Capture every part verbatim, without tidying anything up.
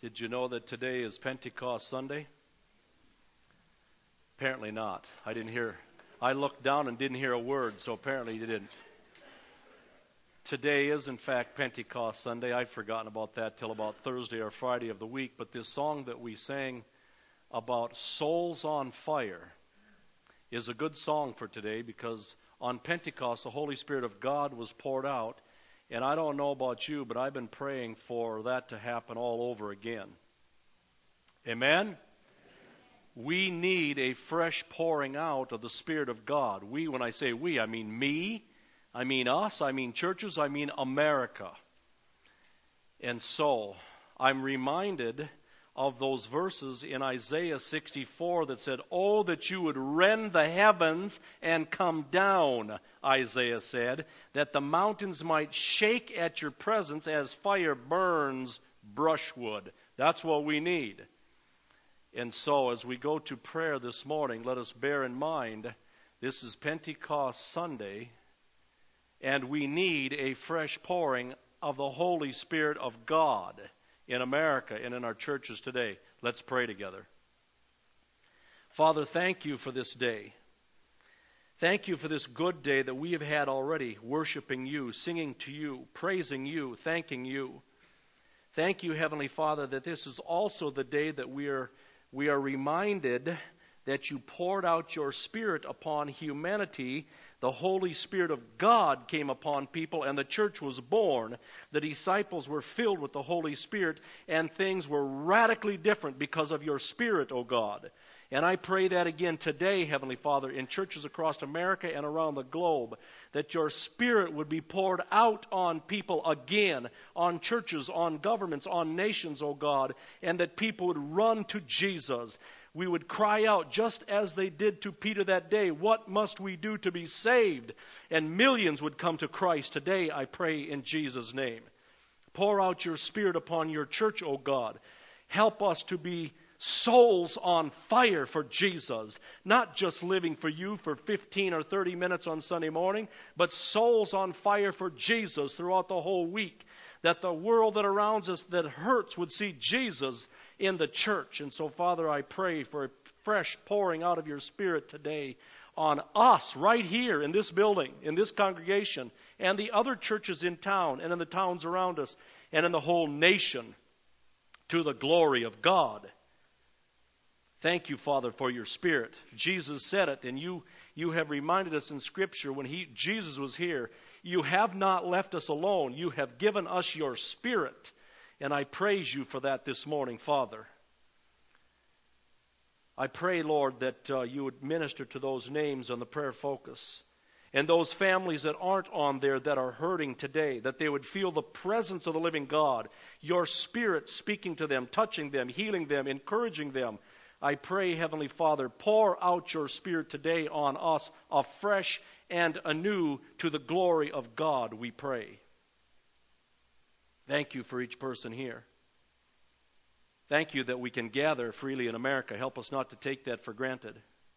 Did you know that today is Pentecost Sunday? Apparently not. I didn't hear. I looked down and didn't hear a word, so apparently you didn't. Today is, in fact, Pentecost Sunday. I'd forgotten about that till about Thursday or Friday of the week. But this song that we sang about souls on fire is a good song for today, because on Pentecost, the Holy Spirit of God was poured out. And I don't know about you, but I've been praying for that to happen all over again. Amen? We need a fresh pouring out of the Spirit of God. We, when I say we, I mean me, I mean us, I mean churches, I mean America. And so, I'm reminded of those verses in Isaiah sixty-four that said, "Oh, that you would rend the heavens and come down," Isaiah said, "that the mountains might shake at your presence as fire burns brushwood." That's what we need. And so, as we go to prayer this morning, let us bear in mind, this is Pentecost Sunday, and we need a fresh pouring of the Holy Spirit of God in America and in our churches today. Let's pray together. Father, thank you for this day. Thank you for this good day that we have had already, worshiping you, singing to you, praising you, thanking you. Thank you, Heavenly Father, that this is also the day that we are we are reminded that you poured out your Spirit upon humanity. The Holy Spirit of God came upon people, and the church was born. The disciples were filled with the Holy Spirit, and things were radically different because of your Spirit, O God. And I pray that again today, Heavenly Father, in churches across America and around the globe, that your Spirit would be poured out on people again, on churches, on governments, on nations, O God, and that people would run to Jesus. We would cry out just as they did to Peter that day, "What must we do to be saved?" And millions would come to Christ today, I pray in Jesus' name. Pour out your Spirit upon your church, O God. Help us to be souls on fire for Jesus, not just living for you for fifteen or thirty minutes on Sunday morning, but souls on fire for Jesus throughout the whole week, that the world that surrounds us that hurts would see Jesus in the church. And so, Father, I pray for a fresh pouring out of your Spirit today on us right here in this building, in this congregation, and the other churches in town and in the towns around us and in the whole nation, to the glory of God. Thank you, Father, for your Spirit. Jesus said it, and you, you have reminded us in Scripture when he, Jesus was here, you have not left us alone. You have given us your Spirit. And I praise you for that this morning, Father. I pray, Lord, that uh, you would minister to those names on the prayer focus, and those families that aren't on there that are hurting today, that they would feel the presence of the living God, your Spirit speaking to them, touching them, healing them, encouraging them. I pray, Heavenly Father, pour out your Spirit today on us afresh and anew to the glory of God, we pray. Thank you for each person here. Thank you that we can gather freely in America. Help us not to take that for granted.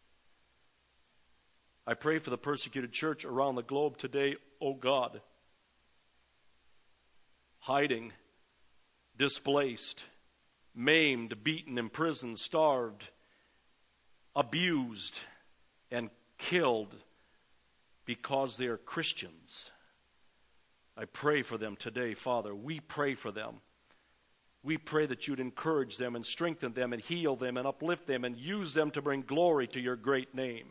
I pray for the persecuted church around the globe today, O God. Hiding, displaced, maimed, beaten, imprisoned, starved, abused, and killed because they are Christians. I pray for them today, Father. We pray for them. We pray that you'd encourage them and strengthen them and heal them and uplift them and use them to bring glory to your great name.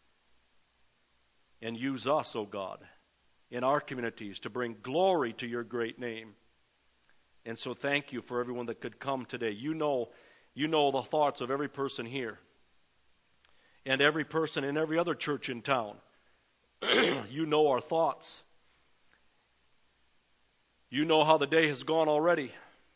And use us, O God, in our communities to bring glory to your great name. And so thank you for everyone that could come today. You know, you know the thoughts of every person here and every person in every other church in town. You know our thoughts. You know how the day has gone already.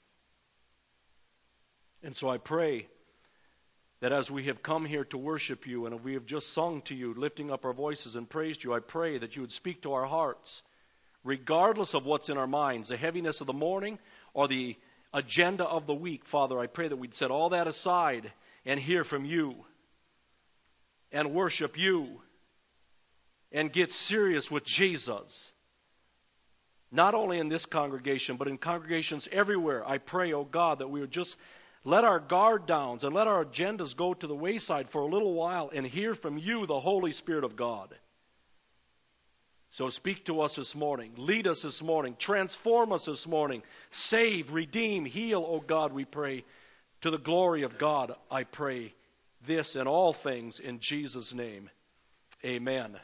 And so I pray that as we have come here to worship you and we have just sung to you, lifting up our voices and praised you, I pray that you would speak to our hearts, regardless of what's in our minds, the heaviness of the morning or the agenda of the week. Father, I pray that we'd set all that aside and hear from you and worship you and get serious with Jesus. not only in this congregation, but in congregations everywhere. I pray, oh God, that we would just let our guard downs and let our agendas go to the wayside for a little while and hear from you, the Holy Spirit of God. So speak to us this morning. Lead us this morning. Transform us this morning. Save, redeem, heal, oh God, we pray. To the glory of God, I pray this and all things in Jesus' name. Amen.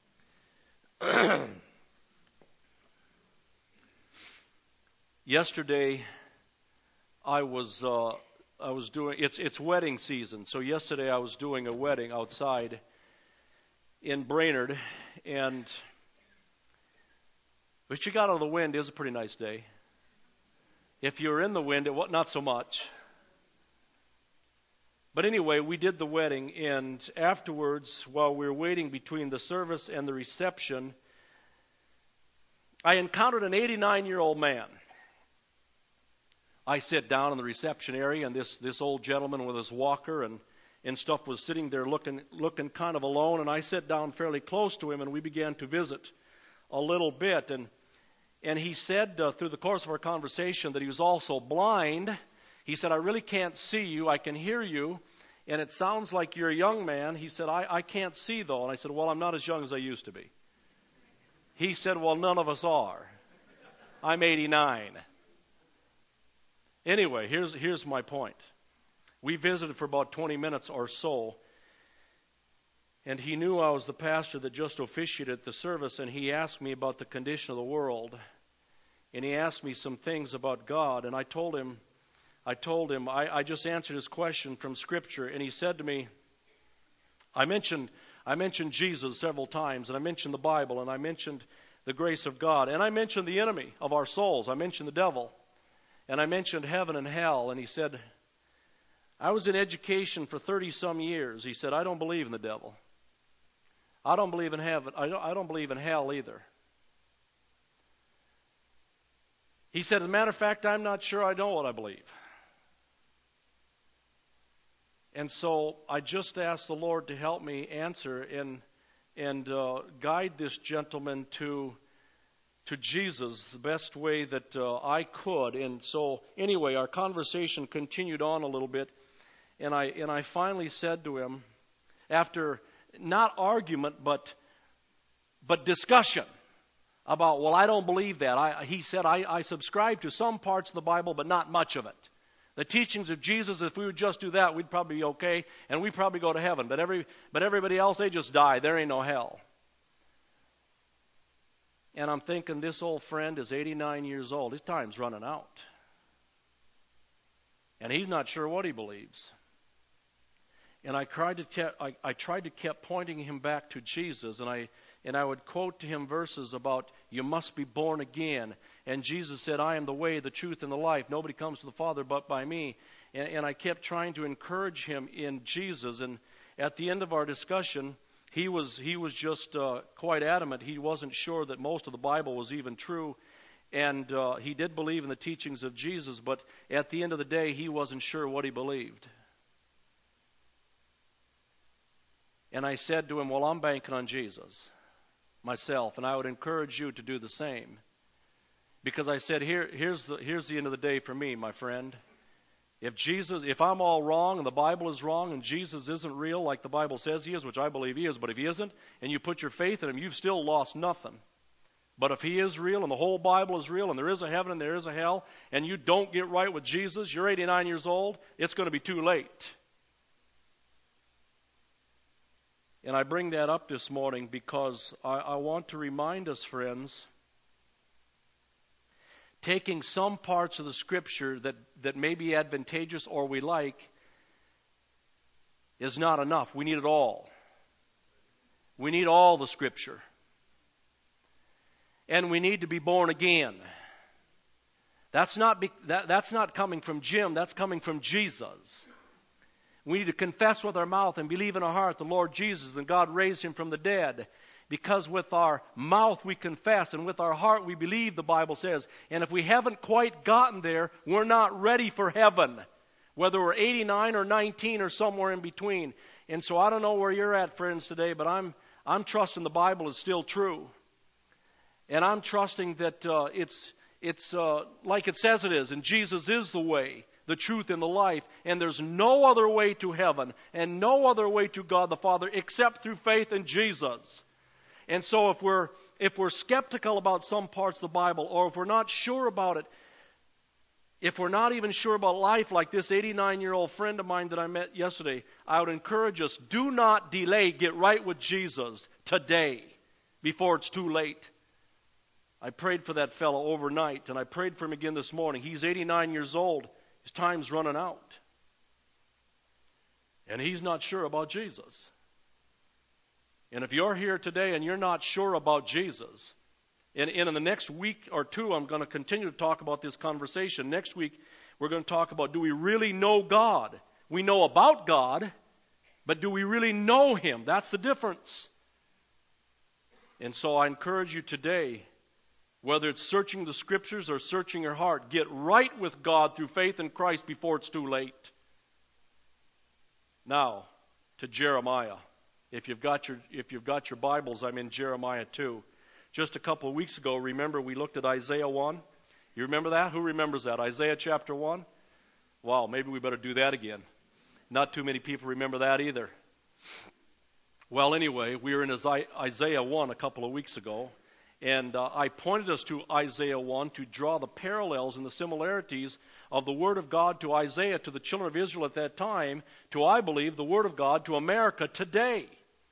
Yesterday, I was uh, I was doing it's it's wedding season. So yesterday I was doing a wedding outside in Brainerd, and but you got out of the wind. It was a pretty nice day. If you were in the wind, it was not so much. But anyway, we did the wedding, and afterwards, while we were waiting between the service and the reception, I encountered an eighty-nine-year-old man. I sat down in the reception area, and this, this old gentleman with his walker and, and stuff was sitting there looking looking kind of alone, and I sat down fairly close to him, and we began to visit a little bit. And, and he said uh, through the course of our conversation that he was also blind. He said, I really can't see you. I can hear you, and it sounds like you're a young man. He said, I, I can't see, though. And I said, well, I'm not as young as I used to be. He said, well, none of us are. I'm eighty-nine. Anyway, here's, here's my point. We visited for about twenty minutes or so, and he knew I was the pastor that just officiated the service, and he asked me about the condition of the world, and he asked me some things about God, and I told him, I told him, I, I just answered his question from Scripture, and he said to me, I mentioned, I mentioned Jesus several times, and I mentioned the Bible, and I mentioned the grace of God, and I mentioned the enemy of our souls. I mentioned the devil, and I mentioned heaven and hell, and he said, I was in education for thirty-some years. He said, I don't believe in the devil. I don't believe in heaven. I don't, I don't believe in hell either. He said, as a matter of fact, I'm not sure I know what I believe. And so I just asked the Lord to help me answer and and uh, guide this gentleman to to Jesus the best way that uh, I could. And so anyway, our conversation continued on a little bit, and I and I finally said to him, after not argument but but discussion about, well, I don't believe that. I, he said, I, I subscribe to some parts of the Bible, but not much of it. The teachings of Jesus, if we would just do that, we'd probably be okay, and we'd probably go to heaven. But every but everybody else, they just die. There ain't no hell. And I'm thinking, this old friend is eighty-nine years old. His time's running out. And he's not sure what he believes. And I tried to kept, I, I tried to keep pointing him back to Jesus, and I and I would quote to him verses about, you must be born again. And Jesus said, I am the way, the truth, and the life. Nobody comes to the Father but by me. And, and I kept trying to encourage him in Jesus. And at the end of our discussion, he was he was just uh, quite adamant. He wasn't sure that most of the Bible was even true. And uh, he did believe in the teachings of Jesus, but at the end of the day, he wasn't sure what he believed. And I said to him, well, I'm banking on Jesus myself, and I would encourage you to do the same. Because I said, here, here's the, here's the end of the day for me, my friend. If Jesus, if I'm all wrong and the Bible is wrong and Jesus isn't real like the Bible says he is, which I believe he is, but if he isn't, and you put your faith in him, you've still lost nothing. But if he is real and the whole Bible is real and there is a heaven and there is a hell, and you don't get right with Jesus, you're eighty-nine years old, it's going to be too late. And I bring that up this morning because I, I want to remind us, friends, taking some parts of the Scripture that, that may be advantageous or we like is not enough. We need it all. We need all the Scripture. And we need to be born again. That's not, be, that, that's not coming from Jim. That's coming from Jesus. We need to confess with our mouth and believe in our heart the Lord Jesus, and God raised him from the dead. Because with our mouth we confess, and with our heart we believe, the Bible says. And if we haven't quite gotten there, we're not ready for heaven. Whether we're eighty-nine or nineteen or somewhere in between. And so I don't know where you're at, friends, today, but I'm I'm trusting the Bible is still true. And I'm trusting that uh, it's it's uh, like it says it is, and Jesus is the way, the truth, and the life, and there's no other way to heaven and no other way to God the Father except through faith in Jesus. And so if we're if we're skeptical about some parts of the Bible, or if we're not sure about it, if we're not even sure about life, like this eighty-nine-year-old friend of mine that I met yesterday, I would encourage us, do not delay. Get right with Jesus today before it's too late. I prayed for that fellow overnight, and I prayed for him again this morning. He's eighty-nine years old. His time's running out. And he's not sure about Jesus. And if you're here today and you're not sure about Jesus, and, and in the next week or two, I'm going to continue to talk about this conversation. Next week, we're going to talk about, do we really know God? We know about God, but do we really know Him? That's the difference. And so I encourage you today, whether it's searching the Scriptures or searching your heart, get right with God through faith in Christ before it's too late. Now, to Jeremiah. If you've got your if you've got your Bibles, I'm in Jeremiah two. Just a couple of weeks ago, remember we looked at Isaiah one? You remember that? Who remembers that? Isaiah chapter one? Wow, maybe we better do that again. Not too many people remember that either. Well, anyway, we were in Isaiah one a couple of weeks ago, and uh, I pointed us to Isaiah one to draw the parallels and the similarities of the Word of God to Isaiah, to the children of Israel at that time, to, I believe, the Word of God to America today.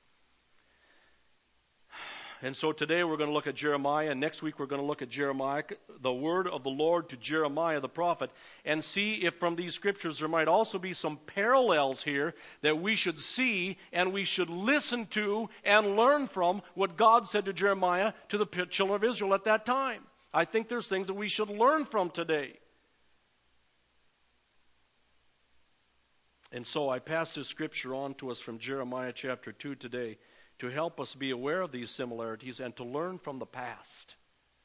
And so today we're going to look at Jeremiah, and next week we're going to look at Jeremiah, the word of the Lord to Jeremiah the prophet, and see if from these scriptures there might also be some parallels here that we should see and we should listen to and learn from what God said to Jeremiah to the children of Israel at that time. I think there's things that we should learn from today. And so I pass this scripture on to us from Jeremiah chapter two today, to help us be aware of these similarities and to learn from the past.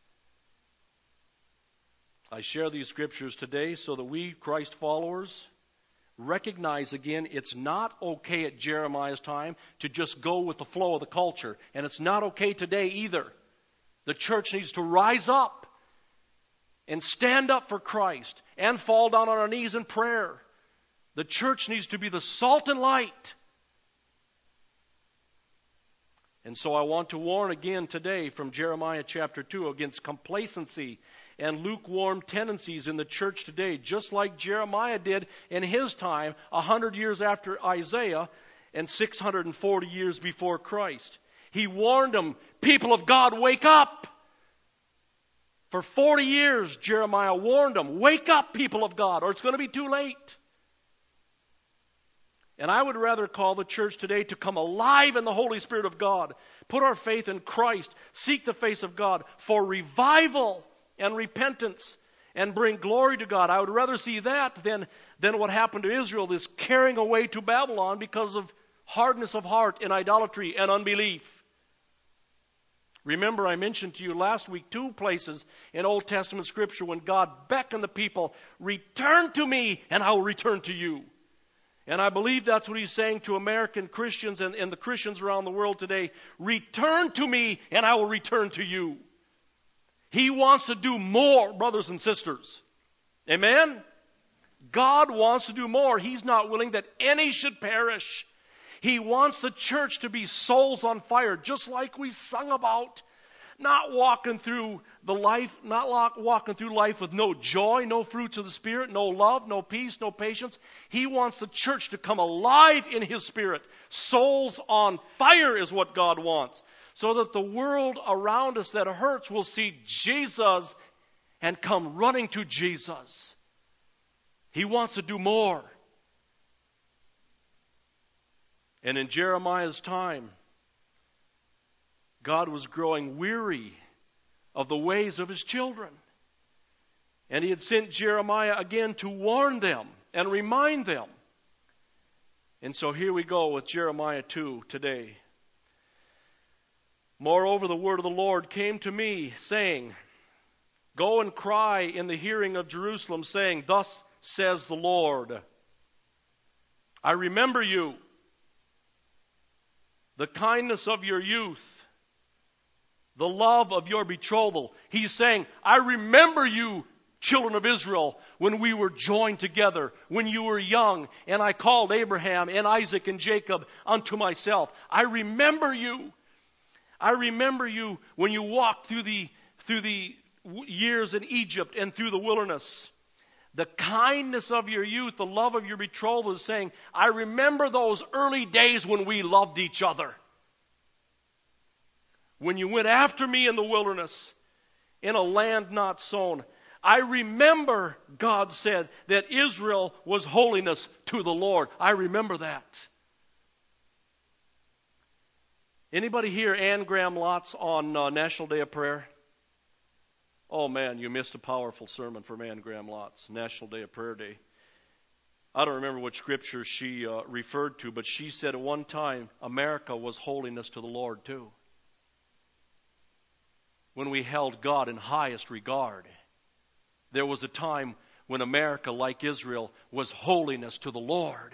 I share these scriptures today so that we, Christ followers, recognize again it's not okay at Jeremiah's time to just go with the flow of the culture. And it's not okay today either. The church needs to rise up and stand up for Christ and fall down on our knees in prayer. The church needs to be the salt and light. And so I want to warn again today from Jeremiah chapter two against complacency and lukewarm tendencies in the church today, just like Jeremiah did in his time, a hundred years after Isaiah and six hundred forty years before Christ. He warned them, people of God, wake up. For forty years, Jeremiah warned them, wake up, people of God, or it's going to be too late. And I would rather call the church today to come alive in the Holy Spirit of God, put our faith in Christ, seek the face of God for revival and repentance, and bring glory to God. I would rather see that than, than what happened to Israel, this carrying away to Babylon because of hardness of heart and idolatry and unbelief. Remember, I mentioned to you last week two places in Old Testament Scripture when God beckoned the people, return to me and I will return to you. And I believe that's what he's saying to American Christians and, and the Christians around the world today. Return to me and I will return to you. He wants to do more, brothers and sisters. Amen? God wants to do more. He's not willing that any should perish. He wants the church to be souls on fire, just like we sung about. Not walking through the life, not walking through life with no joy, no fruits of the Spirit, no love, no peace, no patience. He wants the church to come alive in His Spirit. Souls on fire is what God wants. So that the world around us that hurts will see Jesus and come running to Jesus. He wants to do more. And in Jeremiah's time, God was growing weary of the ways of His children. And He had sent Jeremiah again to warn them and remind them. And so here we go with Jeremiah two today. Moreover, the word of the Lord came to me, saying, go and cry in the hearing of Jerusalem, saying, thus says the Lord, I remember you, the kindness of your youth, The love of your betrothal. He's saying, I remember you, children of Israel, when we were joined together, when you were young, and I called Abraham and Isaac and Jacob unto myself. I remember you. I remember you when you walked through the, through the years in Egypt and through the wilderness. The kindness of your youth, the love of your betrothal is saying, I remember those early days when we loved each other. When you went after me in the wilderness, in a land not sown. I remember, God said, that Israel was holiness to the Lord. I remember that. Anybody here Anne Graham Lotz on uh, National Day of Prayer? Oh man, you missed a powerful sermon from Anne Graham Lotz, National Day of Prayer Day. I don't remember what scripture she uh, referred to, but she said at one time America was holiness to the Lord too. When we held God in highest regard. There was a time when America, like Israel, was holiness to the Lord.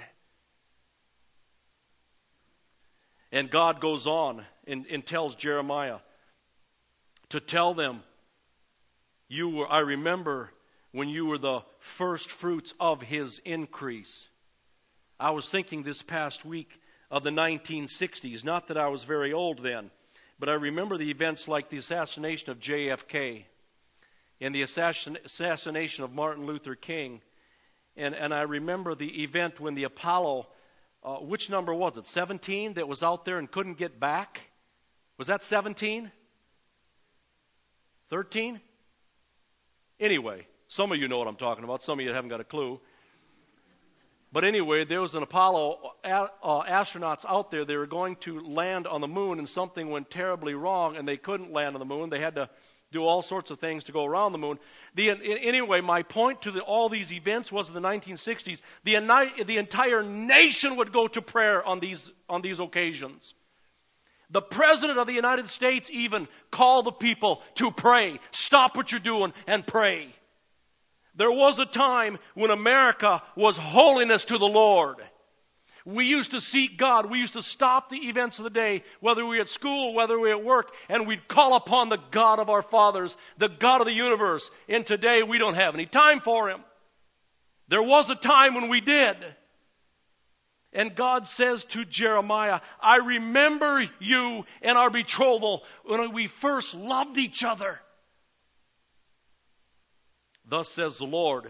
And God goes on and, and tells Jeremiah to tell them, you were, I remember when you were the first fruits of His increase. I was thinking this past week of the nineteen sixties. Not that I was very old then, but I remember the events like the assassination of J F K and the assassin, assassination of Martin Luther King. And, and I remember the event when the Apollo, uh, which number was it, seventeen, that was out there and couldn't get back? Was that seventeen? thirteen? Anyway, some of you know what I'm talking about. Some of you haven't got a clue. But anyway, there was an Apollo uh, astronauts out there. They were going to land on the moon, and something went terribly wrong, and they couldn't land on the moon. They had to do all sorts of things to go around the moon. The, anyway, my point to the, all these events was in the nineteen sixties, the, the entire nation would go to prayer on these, on these occasions. The President of the United States even called the people to pray. Stop what you're doing and pray. There was a time when America was holiness to the Lord. We used to seek God. We used to stop the events of the day, whether we were at school, whether we were at work, and we'd call upon the God of our fathers, the God of the universe. And today we don't have any time for Him. There was a time when we did. And God says to Jeremiah, I remember you and our betrothal when we first loved each other. Thus says the Lord,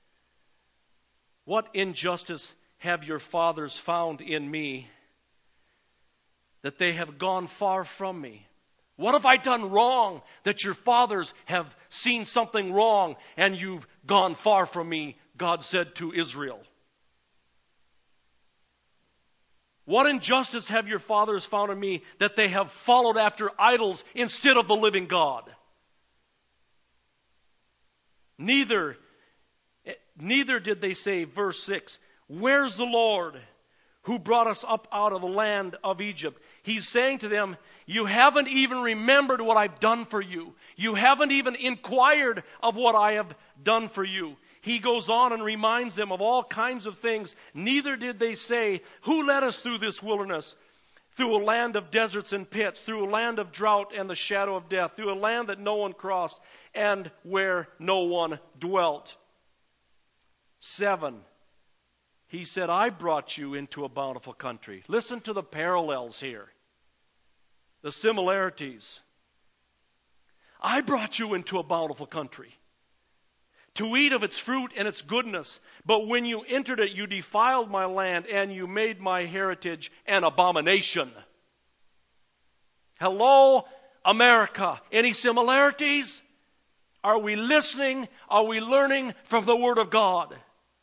what injustice have your fathers found in me, that they have gone far from me? What have I done wrong that your fathers have seen something wrong and you've gone far from me? God said to Israel. What injustice have your fathers found in me, that they have followed after idols instead of the living God? Neither, neither did they say, verse six, where's the Lord who brought us up out of the land of Egypt? He's saying to them, you haven't even remembered what I've done for you. You haven't even inquired of what I have done for you. He goes on and reminds them of all kinds of things. Neither did they say, who led us through this wilderness? Through a land of deserts and pits, through a land of drought and the shadow of death, through a land that no one crossed, and where no one dwelt. Seven, He said, I brought you into a bountiful country. Listen to the parallels here, the similarities. I brought you into a bountiful country, to eat of its fruit and its goodness. But when you entered it, you defiled my land, and you made my heritage an abomination. Hello, America. Any similarities? Are we listening? Are we learning from the Word of God?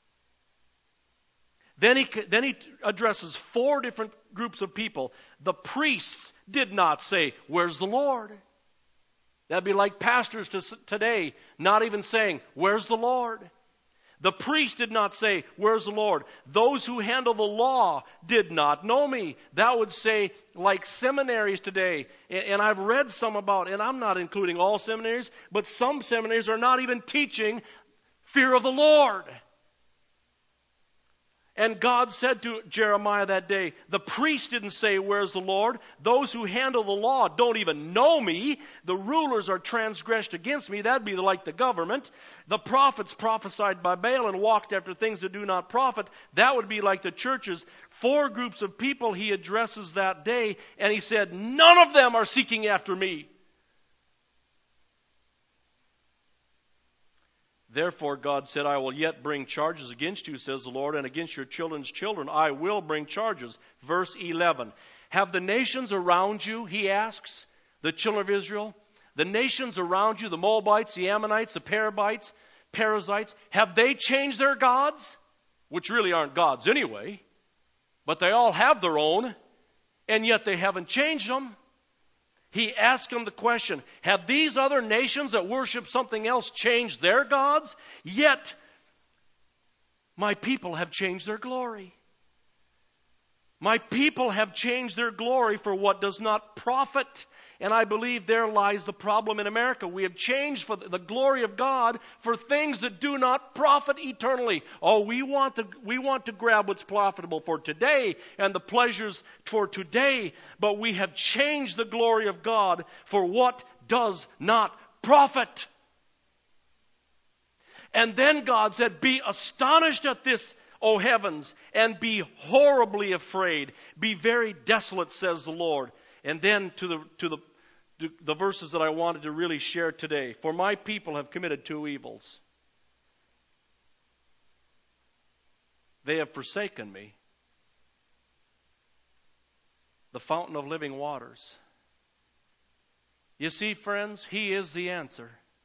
Then he, then he addresses four different groups of people. The priests did not say, where's the Lord? That'd be like pastors to, today not even saying, where's the Lord? The priest did not say, where's the Lord? Those who handle the law did not know me. That would say, like seminaries today, and I've read some about, and I'm not including all seminaries, but some seminaries are not even teaching fear of the Lord. And God said to Jeremiah that day, the priest didn't say, where's the Lord? Those who handle the law don't even know me. The rulers are transgressed against me. That'd be like the government. The prophets prophesied by Baal and walked after things that do not profit. That would be like the churches. Four groups of people he addresses that day, and he said, none of them are seeking after me. Therefore, God said, I will yet bring charges against you, says the Lord, and against your children's children I will bring charges. Verse eleven. Have the nations around you, he asks, the children of Israel, the nations around you, the Moabites, the Ammonites, the Perizzites, Perizzites, have they changed their gods? Which really aren't gods anyway, but they all have their own, and yet they haven't changed them. He asked them the question, have these other nations that worship something else changed their gods? Yet, my people have changed their glory. My people have changed their glory for what does not profit. And I believe there lies the problem in America. We have changed for the glory of God for things that do not profit eternally. Oh, we want to, we want to grab what's profitable for today and the pleasures for today, but we have changed the glory of God for what does not profit. And then God said, be astonished at this, O heavens, and be horribly afraid. Be very desolate, says the Lord. And then to the to the the verses that I wanted to really share today. For my people have committed two evils. They have forsaken me, the fountain of living waters. You see, friends, He is the answer.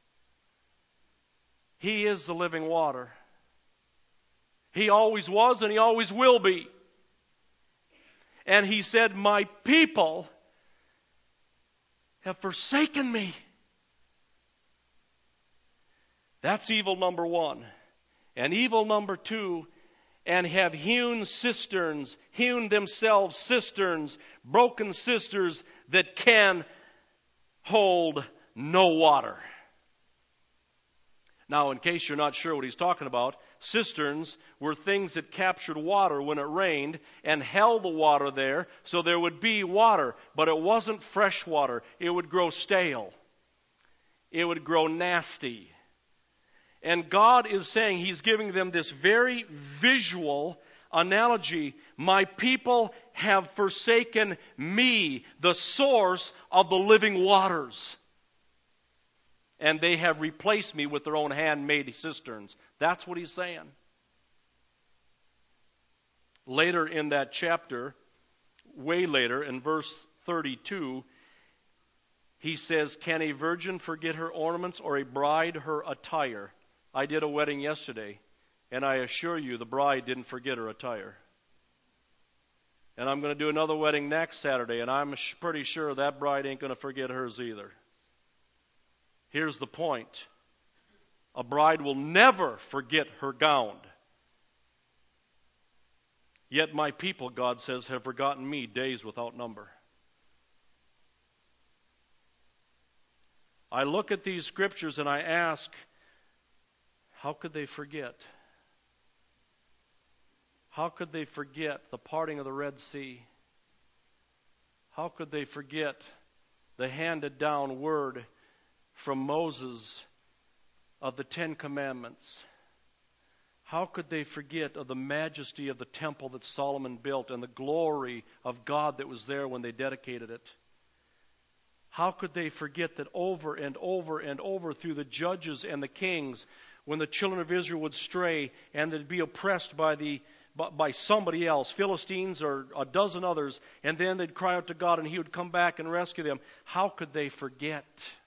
He is the living water. He always was and He always will be. And He said, my people have forsaken me. That's evil number one. And evil number two, and have hewn cisterns, hewn themselves cisterns, broken cisterns that can hold no water. Now, in case you're not sure what he's talking about, cisterns were things that captured water when it rained and held the water there so there would be water. But it wasn't fresh water. It would grow stale. It would grow nasty. And God is saying, He's giving them this very visual analogy. My people have forsaken me, the source of the living waters. And they have replaced me with their own handmade cisterns. That's what He's saying. Later in that chapter, way later, in verse thirty-two, he says, can a virgin forget her ornaments or a bride her attire? I did a wedding yesterday, and I assure you the bride didn't forget her attire. And I'm going to do another wedding next Saturday, and I'm pretty sure that bride ain't going to forget hers either. Here's the point. A bride will never forget her gown. Yet my people, God says, have forgotten me days without number. I look at these scriptures and I ask, how could they forget? How could they forget the parting of the Red Sea? How could they forget the handed down word from Moses of the Ten Commandments? How could they forget of the majesty of the temple that Solomon built and the glory of God that was there when they dedicated it? How could they forget that over and over and over through the judges and the kings, when the children of Israel would stray and they'd be oppressed by the by somebody else, Philistines or a dozen others, and then they'd cry out to God and He would come back and rescue them? How could they forget?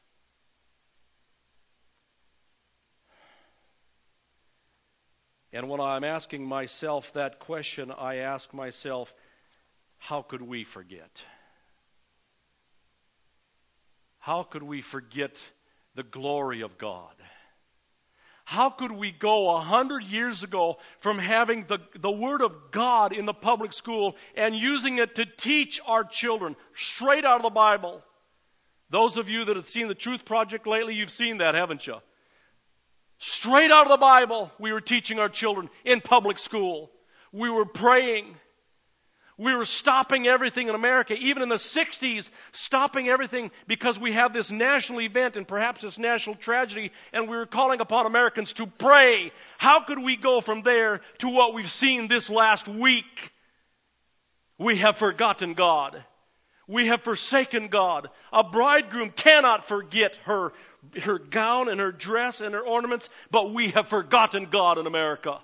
And when I'm asking myself that question, I ask myself, how could we forget? How could we forget the glory of God? How could we go a hundred years ago from having the, the Word of God in the public school and using it to teach our children straight out of the Bible? Those of you that have seen the Truth Project lately, you've seen that, haven't you? Straight out of the Bible, we were teaching our children in public school. We were praying. We were stopping everything in America, even in the sixties, stopping everything because we have this national event and perhaps this national tragedy, and we were calling upon Americans to pray. How could we go from there to what we've seen this last week? We have forgotten God. We have forsaken God. A bridegroom cannot forget her, her gown and her dress and her ornaments, but we have forgotten God in America.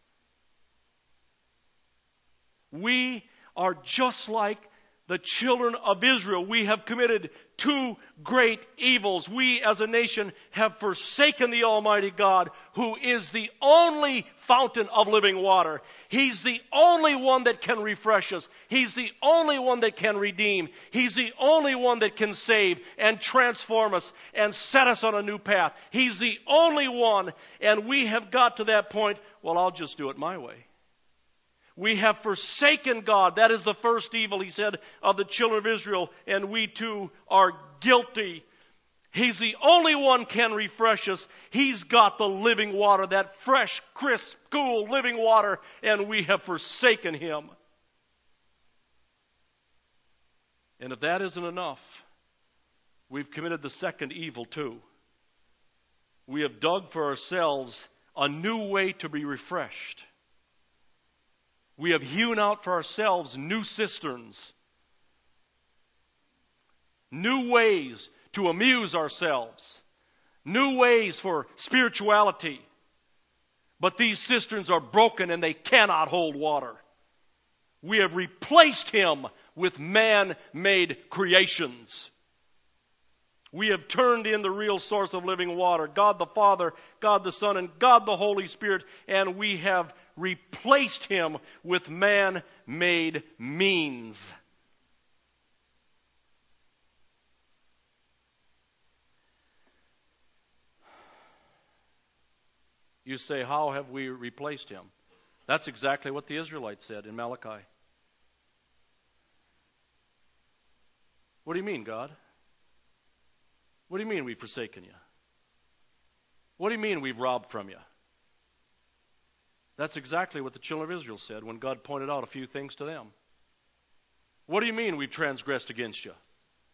We are just like the children of Israel. We have committed two great evils. We as a nation have forsaken the Almighty God, who is the only fountain of living water. He's the only one that can refresh us. He's the only one that can redeem. He's the only one that can save and transform us and set us on a new path. He's the only one, and we have got to that point, well, I'll just do it my way. We have forsaken God. That is the first evil, he said, of the children of Israel, and we too are guilty. He's the only one can refresh us. He's got the living water, that fresh, crisp, cool living water, and we have forsaken him. And if that isn't enough, we've committed the second evil too. We have dug for ourselves a new way to be refreshed. We have hewn out for ourselves new cisterns, new ways to amuse ourselves, new ways for spirituality. But these cisterns are broken and they cannot hold water. We have replaced him with man-made creations. We have turned in the real source of living water, God the Father, God the Son, and God the Holy Spirit, and we have replaced him with man-made means. You say, how have we replaced him? That's exactly what the Israelites said in Malachi. What do you mean, God? What do you mean we've forsaken you? What do you mean we've robbed from you? That's exactly what the children of Israel said when God pointed out a few things to them. What do you mean we've transgressed against you?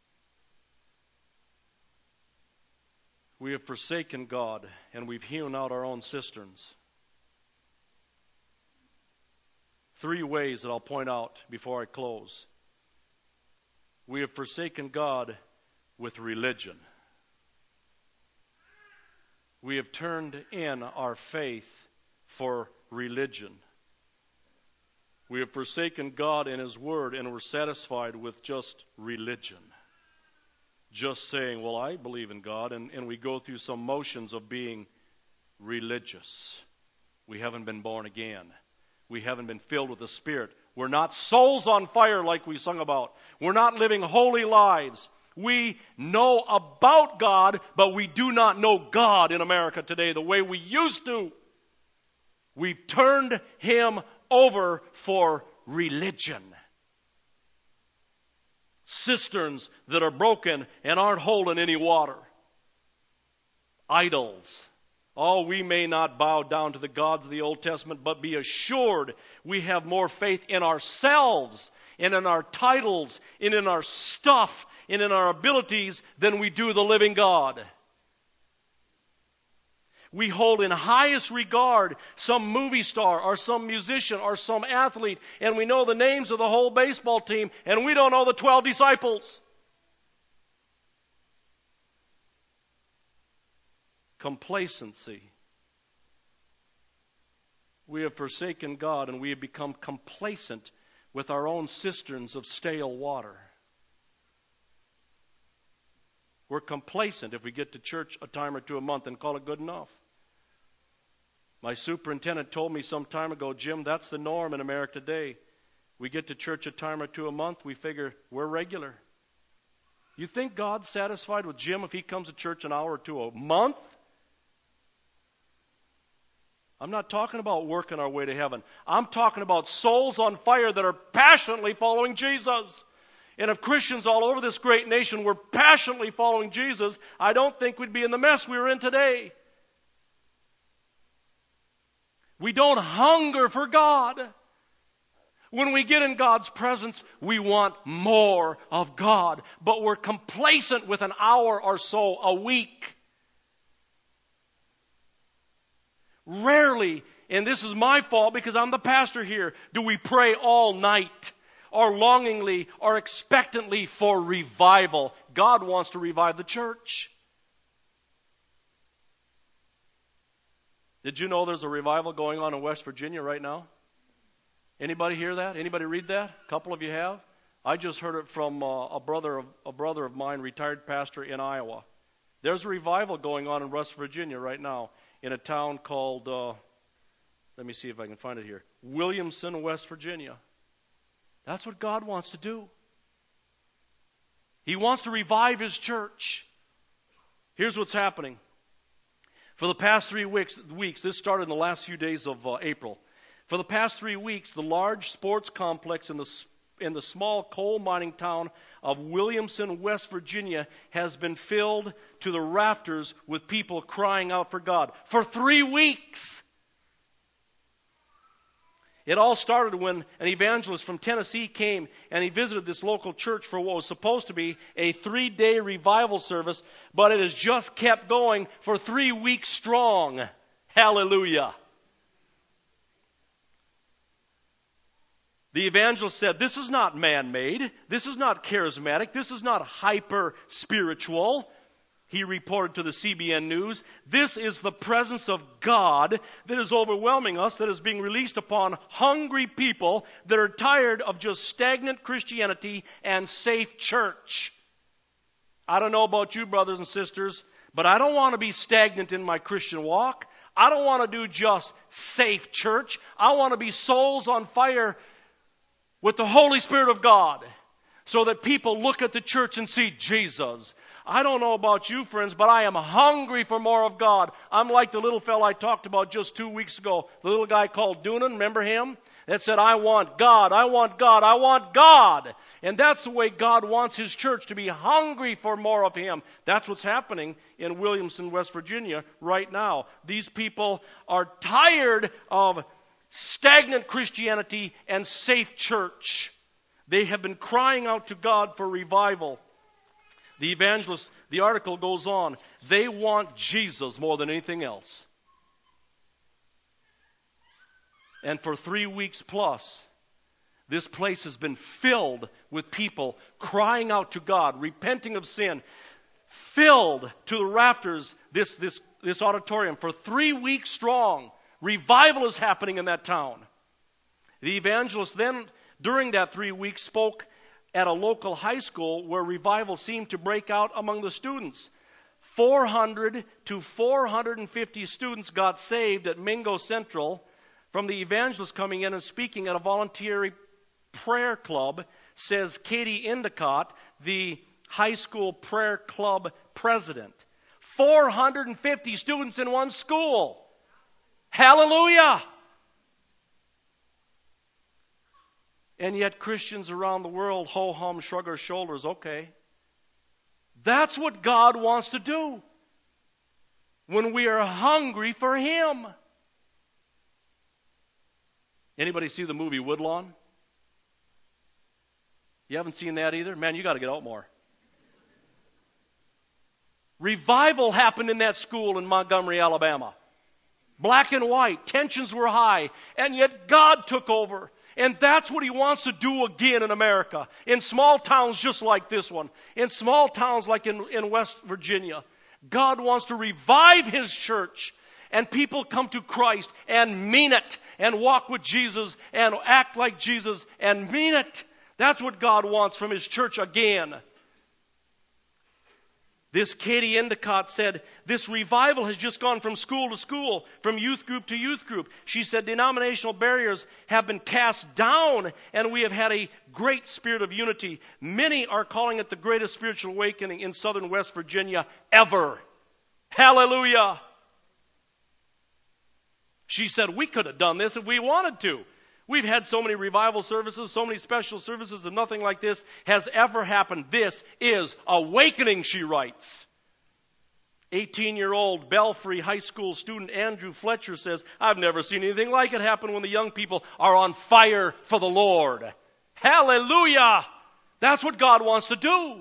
We have forsaken God and we've hewn out our own cisterns. Three ways that I'll point out before I close. We have forsaken God with religion. We have turned in our faith for religion. We have forsaken God and his word and we're satisfied with just religion. Just saying, well, I believe in God, and, and we go through some motions of being religious. We haven't been born again. We haven't been filled with the Spirit. We're not souls on fire like we sung about. We're not living holy lives. We know about God, but we do not know God in America today the way we used to. We've turned him over for religion. Cisterns that are broken and aren't holding any water. Idols. Oh, we may not bow down to the gods of the Old Testament, but be assured we have more faith in ourselves and in our titles and in our stuff and in our abilities than we do the living God. We hold in highest regard some movie star or some musician or some athlete, and we know the names of the whole baseball team, and we don't know the twelve disciples. Complacency. We have forsaken God and we have become complacent with our own cisterns of stale water. We're complacent if we get to church a time or two a month and call it good enough. My superintendent told me some time ago, Jim, that's the norm in America today. We get to church a time or two a month, we figure we're regular. You think God's satisfied with Jim if he comes to church an hour or two a month? I'm not talking about working our way to heaven. I'm talking about souls on fire that are passionately following Jesus. And if Christians all over this great nation were passionately following Jesus, I don't think we'd be in the mess we're in today. We don't hunger for God. When we get in God's presence, we want more of God, but we're complacent with an hour or so a week. Rarely, and this is my fault because I'm the pastor here, do we pray all night or longingly or expectantly for revival. God wants to revive the church. Did you know there's a revival going on in West Virginia right now? Anybody hear that? Anybody read that? A couple of you have. I just heard it from uh, a brother of a brother of mine, retired pastor in Iowa. There's a revival going on in West Virginia right now in a town called, uh, let me see if I can find it here, Williamson, West Virginia. That's what God wants to do. He wants to revive His church. Here's what's happening. For the past three weeks, weeks this started in the last few days of uh, April. For the past three weeks, the large sports complex in the in the small coal mining town of Williamson, West Virginia, has been filled to the rafters with people crying out for God. For three weeks! It all started when an evangelist from Tennessee came and he visited this local church for what was supposed to be a three-day revival service, but it has just kept going for three weeks strong. Hallelujah. The evangelist said, this is not man-made. This is not charismatic. This is not hyper-spiritual. He reported to the C B N News, this is the presence of God that is overwhelming us, that is being released upon hungry people that are tired of just stagnant Christianity and safe church. I don't know about you, brothers and sisters, but I don't want to be stagnant in my Christian walk. I don't want to do just safe church. I want to be souls on fire with the Holy Spirit of God, so that people look at the church and see Jesus. I don't know about you, friends, but I am hungry for more of God. I'm like the little fellow I talked about just two weeks ago, the little guy called Doonan, remember him? That said, I want God, I want God, I want God. And that's the way God wants His church, to be hungry for more of Him. That's what's happening in Williamson, West Virginia right now. These people are tired of stagnant Christianity and safe church. They have been crying out to God for revival. The evangelist, the article goes on, they want Jesus more than anything else. And for three weeks plus, this place has been filled with people crying out to God, repenting of sin, filled to the rafters, this, this, this auditorium for three weeks strong. Revival is happening in that town. The evangelist then, during that three weeks, spoke at a local high school where revival seemed to break out among the students. four hundred to four hundred fifty students got saved at Mingo Central from the evangelist coming in and speaking at a voluntary prayer club, says Katie Endicott, the high school prayer club president. four hundred fifty students in one school. Hallelujah! And yet Christians around the world ho-hum, shrug our shoulders. Okay. That's what God wants to do when we are hungry for Him. Anybody see the movie Woodlawn? You haven't seen that either? Man, you got to get out more. Revival happened in that school in Montgomery, Alabama. Black and white, tensions were high, and yet God took over. And that's what He wants to do again in America. In small towns just like this one. In small towns like in, in West Virginia. God wants to revive His church. And people come to Christ and mean it. And walk with Jesus and act like Jesus and mean it. That's what God wants from His church again. This Katie Endicott said, this revival has just gone from school to school, from youth group to youth group. She said denominational barriers have been cast down and we have had a great spirit of unity. Many are calling it the greatest spiritual awakening in southern West Virginia ever. Hallelujah. She said, we could have done this if we wanted to. We've had so many revival services, so many special services, and nothing like this has ever happened. This is awakening, she writes. eighteen-year-old Belfry High School student Andrew Fletcher says, I've never seen anything like it happen when the young people are on fire for the Lord. Hallelujah! That's what God wants to do.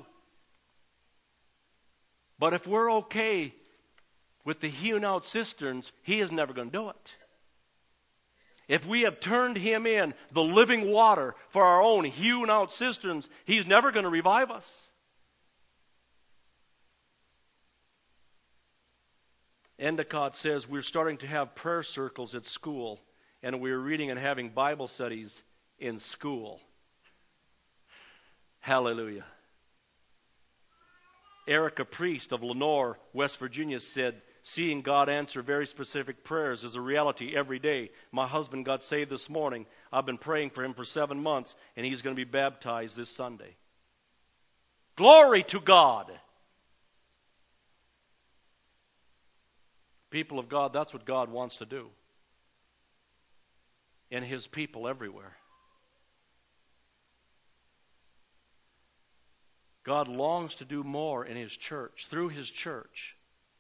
But if we're okay with the hewn out cisterns, He is never going to do it. If we have turned Him in, the living water, for our own hewn out cisterns, He's never going to revive us. Endicott says we're starting to have prayer circles at school, and we're reading and having Bible studies in school. Hallelujah. Erica Priest of Lenore, West Virginia said, seeing God answer very specific prayers is a reality every day. My husband got saved this morning. I've been praying for him for seven months, and he's going to be baptized this Sunday. Glory to God. People of God, that's what God wants to do in His people everywhere. God longs to do more in His church, through His church.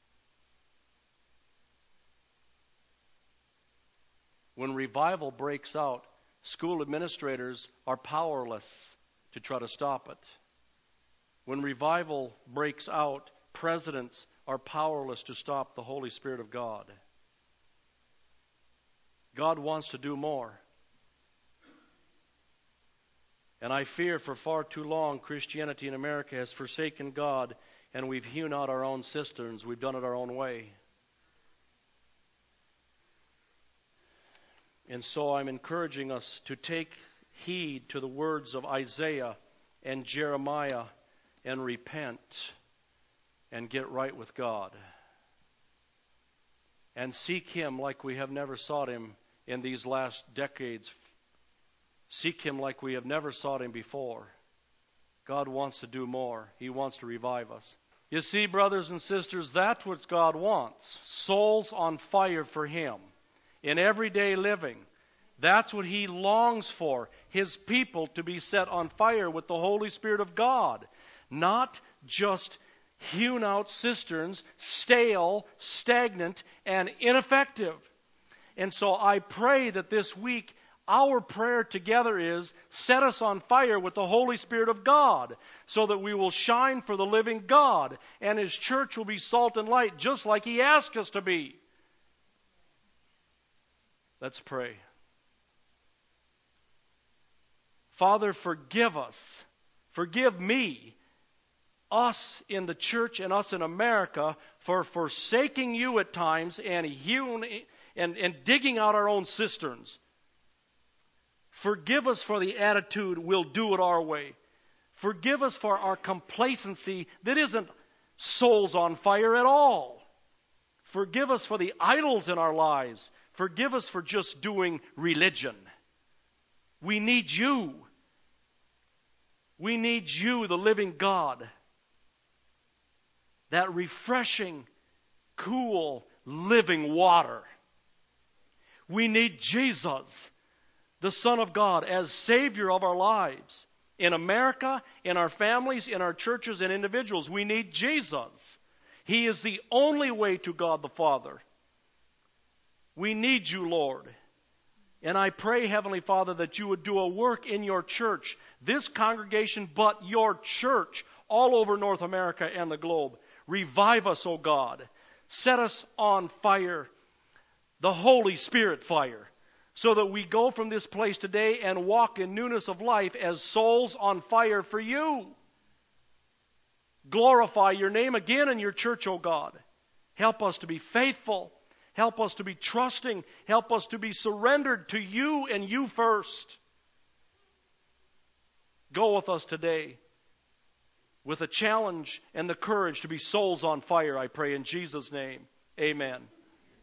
When revival breaks out, school administrators are powerless to try to stop it. When revival breaks out, presidents are powerless to stop the Holy Spirit of God. God wants to do more. And I fear for far too long Christianity in America has forsaken God, and we've hewn out our own cisterns. We've done it our own way. And so I'm encouraging us to take heed to the words of Isaiah and Jeremiah and repent and get right with God. And seek Him like we have never sought Him in these last decades. Seek Him like we have never sought Him before. God wants to do more. He wants to revive us. You see, brothers and sisters, that's what God wants. Souls on fire for Him in everyday living. That's what He longs for. His people to be set on fire with the Holy Spirit of God. Not just hewn out cisterns, stale, stagnant, and ineffective. And so I pray that this week our prayer together is, set us on fire with the Holy Spirit of God, so that we will shine for the living God, and His church will be salt and light, just like He asked us to be. Let's pray. Father, forgive us. Forgive me, us in the church and us in America, for forsaking You at times and hewn and, and digging out our own cisterns. Forgive us for the attitude, we'll do it our way. Forgive us for our complacency that isn't souls on fire at all. Forgive us for the idols in our lives. Forgive us for just doing religion. We need You. We need You, the living God. That refreshing, cool, living water. We need Jesus, the Son of God, as Savior of our lives. In America, in our families, in our churches and individuals, we need Jesus. He is the only way to God the Father. We need You, Lord. And I pray, Heavenly Father, that You would do a work in Your church, this congregation, but Your church, all over North America and the globe. Revive us, O God. Set us on fire, the Holy Spirit fire, so that we go from this place today and walk in newness of life as souls on fire for You. Glorify Your name again in Your church, O God. Help us to be faithful. Help us to be trusting. Help us to be surrendered to You and You first. Go with us today with a challenge and the courage to be souls on fire, I pray in Jesus' name. Amen.